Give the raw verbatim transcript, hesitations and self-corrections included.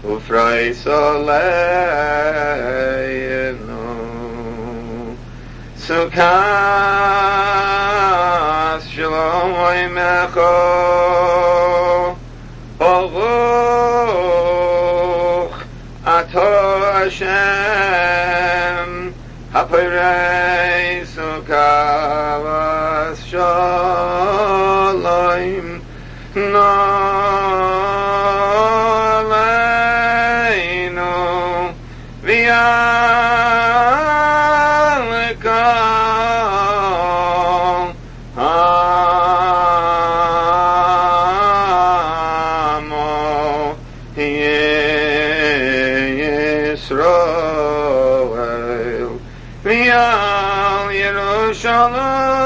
ופרייס עלינו סוכת שלום עמך ברוך אתה השם הפורש סוכת שלום נעלינו ועל כל עמו ישראל ועל ירושלים